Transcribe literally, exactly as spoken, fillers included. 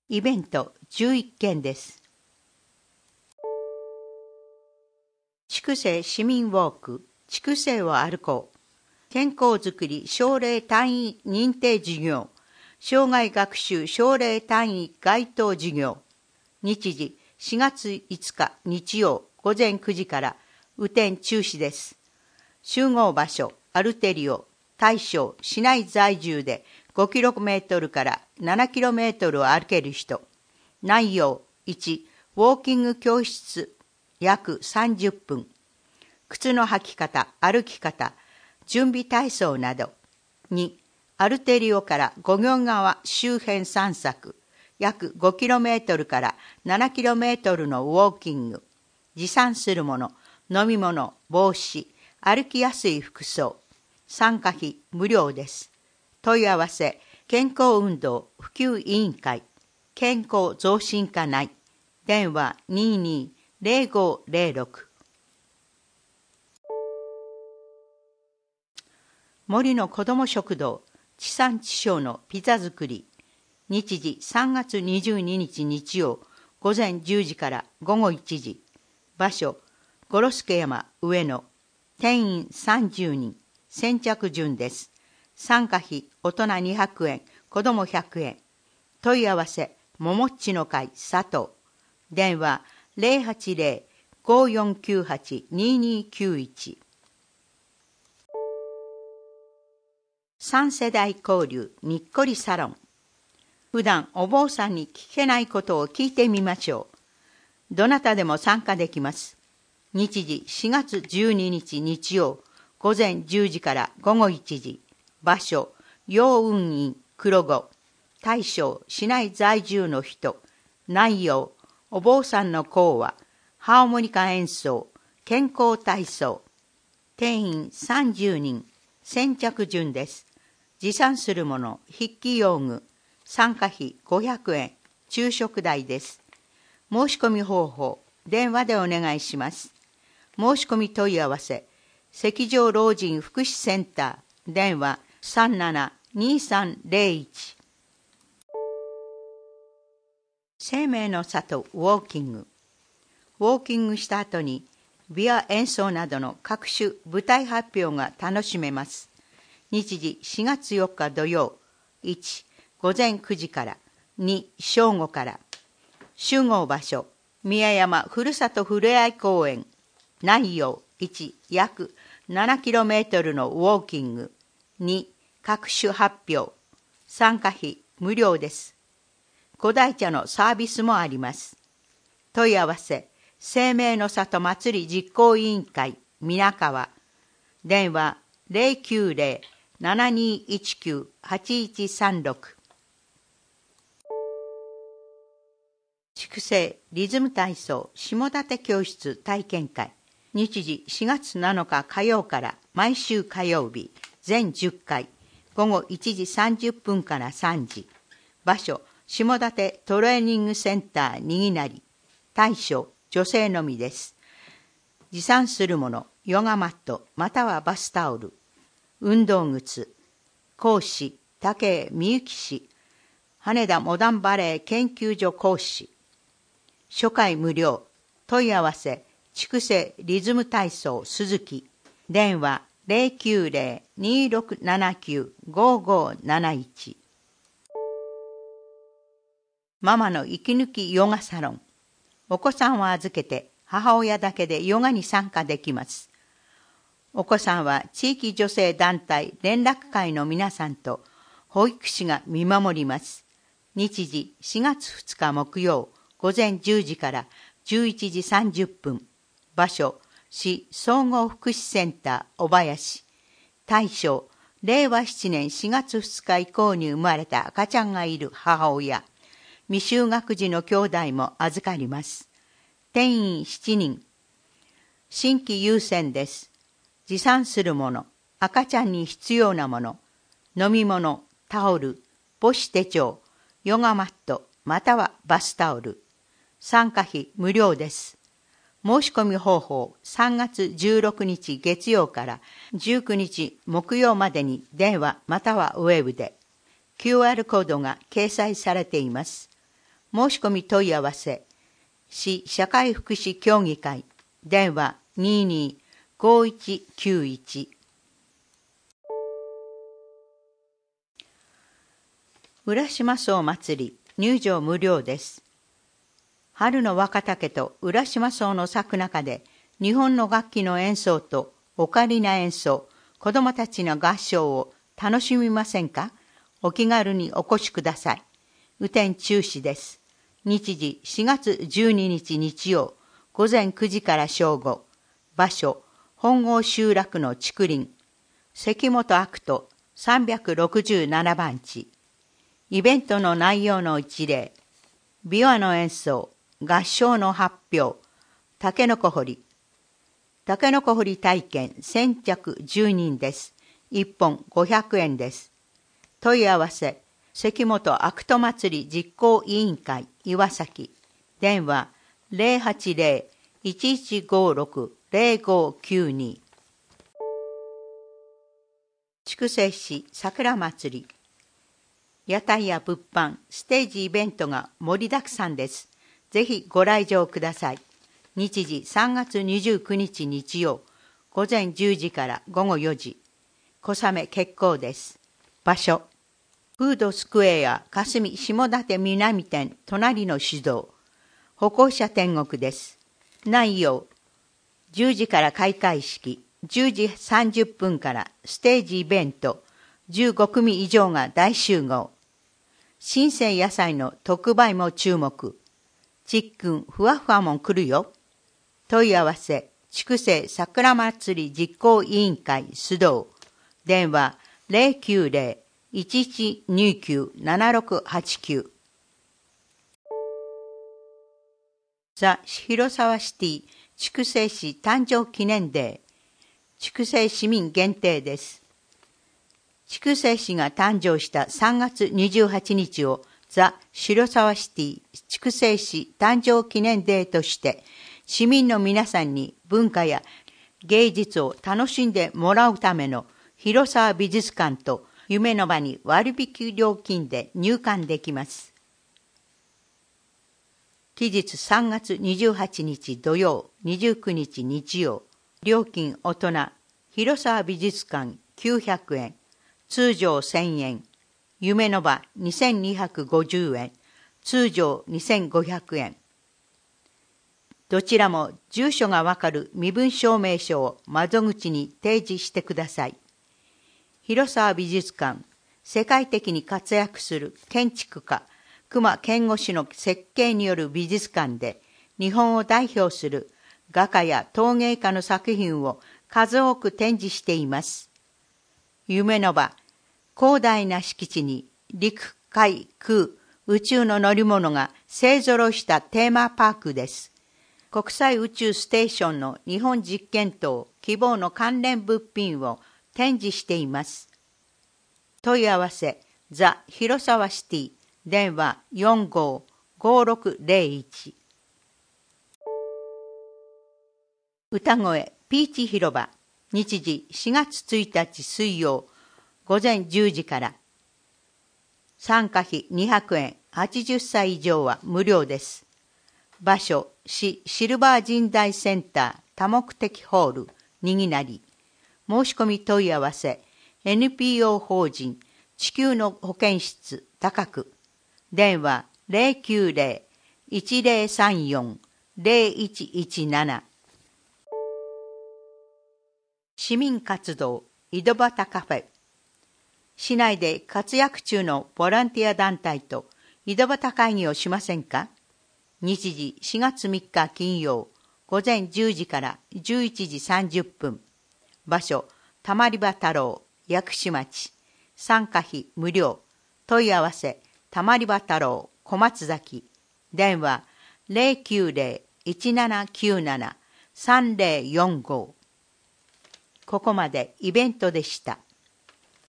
イベントじゅういっけんです。筑西市民ウォーク、筑西を歩こう。健康づくり奨励単位認定事業。障害学習奨励単位該当事業。日時しがついつか日曜午前くじから雨天中止です。集合場所アルテリオ、大正市内在住でごキロメートルからななキロメートルを歩ける人。内容いち、ウォーキング教室約さんじゅっぷん。靴の履き方、歩き方、準備体操など。に、アルテリオから五行川周辺散策、約ごキロメートルからななキロメートルのウォーキング。持参するもの、飲み物、帽子、歩きやすい服装。参加費無料です。問い合わせ、健康運動普及委員会、健康増進課内。電話にーにーぜろごぜろろく。森の子ども食堂、地産地消のピザ作り。日時さんがつにじゅうににち日曜、午前じゅうじから午後いちじ。場所、五呂助山上野。定員さんじゅうにん。先着順です。参加費、大人にひゃくえん、子どもひゃくえん。問い合わせ、ももっちの会佐藤。電話ぜろはちぜろ ごよんきゅうはち にーにーきゅういち。三世代交流にっこりサロン。普段お坊さんに聞けないことを聞いてみましょう。どなたでも参加できます。日時しがつじゅうににち日曜、午前じゅうじから午後いちじ。場所、陽雲院黒子。大正市内在住の人。内容、お坊さんの講話、ハーモニカ演奏、健康体操。定員さんじゅうにん。先着順です。持参するもの、筆記用具。参加費ごひゃくえん。昼食代です。申し込み方法、電話でお願いします。申し込み問い合わせ、赤条老人福祉センター。電話さんなな にさんぜろいち。生命の里ウォーキング。ウォーキングした後に琵琶演奏などの各種舞台発表が楽しめます。日時しがつよっか土曜。いち、午前くじから。に、正午から。集合場所、宮山ふるさとふれあい公園。内容いち、約ななキロメートルのウォーキング。に、各種発表。参加費無料です。古代茶のサービスもあります。問い合わせ、生命の里祭り実行委員会皆川。電話ぜろきゅうぜろ ななにいちきゅう はちいちさんろく。筑西リズム体操下館教室体験会。日時しがつなのか火曜から毎週火曜日全じゅっかい。午後いちじさんじゅっぷんからさんじ。場所、下館トレーニングセンターにぎなり。対象、女性のみです。持参するもの、ヨガマットまたはバスタオル。運動靴。講師、武美幸氏。羽田モダンバレー研究所講師。初回無料。問い合わせ、筑西リズム体操鈴木。電話ぜろきゅうぜろ にろくななきゅう ごごなないち。ママの息抜きヨガサロン。お子さんを預けて母親だけでヨガに参加できます。お子さんは地域女性団体連絡会の皆さんと保育士が見守ります。日時しがつふつか木曜午前じゅうじからじゅういちじさんじゅっぷん。場所、市総合福祉センター小林。対象、れいわななねんしがつふつか以降に生まれた赤ちゃんがいる母親。未就学児の兄弟も預かります。定員しちにん。新規優先です。持参するもの、赤ちゃんに必要なもの、飲み物、タオル、母子手帳、ヨガマットまたはバスタオル。参加費無料です。申し込み方法、さんがつじゅうろくにち月曜からじゅうくにち木曜までに電話またはウェブで。キューアール コードが掲載されています。 申し込み問い合わせ、市社会福祉協議会、電話 にじゅうに ごいちきゅういち。浦島荘祭り、入場無料です。春の若竹と浦島荘の咲く中で、日本の楽器の演奏とオカリナ演奏、子どもたちの合唱を楽しみませんか？お気軽にお越しください。雨天中止です。日時しがつじゅうににち日曜、午前くじから正午。場所、本郷集落の竹林。関本悪人さんびゃくろくじゅうななばんち。イベントの内容の一例。琵琶の演奏、合唱の発表、たけのこ掘り。たけのこ掘り体験先着じゅうにんです。いっぽんごひゃくえんです。問い合わせ、関本悪人祭り実行委員会岩崎。電話 ゼロはちゼロ いちいちごろく ゼロごきゅうに。筑西市桜祭り。屋台や物販、ステージイベントが盛りだくさんです。ぜひご来場ください。日時さんがつにじゅうくにち日曜、午前じゅうじから午後よじ。小雨決行です。場所、フードスクエア霞下館南店隣の市道、歩行者天国です。内容、じゅうじから開会式、じゅうじさんじゅっぷんからステージイベント、じゅうごくみ以上が大集合。新鮮野菜の特売も注目。ちっくんふわふわも来るよ。問い合わせ、筑西桜祭り実行委員会須藤。電話ゼロきゅうゼロ いちいちにきゅう ななろくはちきゅう。ザ・広沢シティ筑西市誕生記念デー。筑西市民限定です。筑西市が誕生したさんがつにじゅうはちにちをザ・広沢シティ筑西市誕生記念デーとして市民の皆さんに文化や芸術を楽しんでもらうための広沢美術館と夢の場に割引料金で入館できます。期日さんがつにじゅうはちにち土曜、にじゅうくにち日曜。料金大人、広沢美術館きゅうひゃくえん、通常せんえん、夢の場にせんにひゃくごじゅうえん、通常にせんごひゃくえん。どちらも住所がわかる身分証明書を窓口に提示してください。広沢美術館、世界的に活躍する建築家、隈研吾氏の設計による美術館で、日本を代表する画家や陶芸家の作品を数多く展示しています。夢の場、広大な敷地に陸、海、空、宇宙の乗り物が勢ぞろいしたテーマパークです。国際宇宙ステーションの日本実験棟希望の関連物品を展示しています。問い合わせ、ザ・広沢シティ、電話 よんごーごーろくゼロいち。歌声、ピーチ広場、日時しがつついたち水曜、午前じゅうじから。参加費にひゃくえん、はちじゅっさい以上は無料です。場所、市シルバー人材センター多目的ホール、にぎなり。申し込み問い合わせ、エヌピーオー 法人地球の保健室高区。電話ゼロきゅうゼロ いちゼロさんよん ゼロいちいちなな。市民活動井戸端カフェ。市内で活躍中のボランティア団体と井戸端会議をしませんか？日時しがつみっか金曜、午前じゅうじからじゅういちじさんじゅっぷん。場所、たまり場太郎、薬師町。参加費無料。問い合わせ、たまり場太郎、小松崎。電話ゼロきゅうゼロ いちななきゅうなな さんゼロよんご。ここまでイベントでした。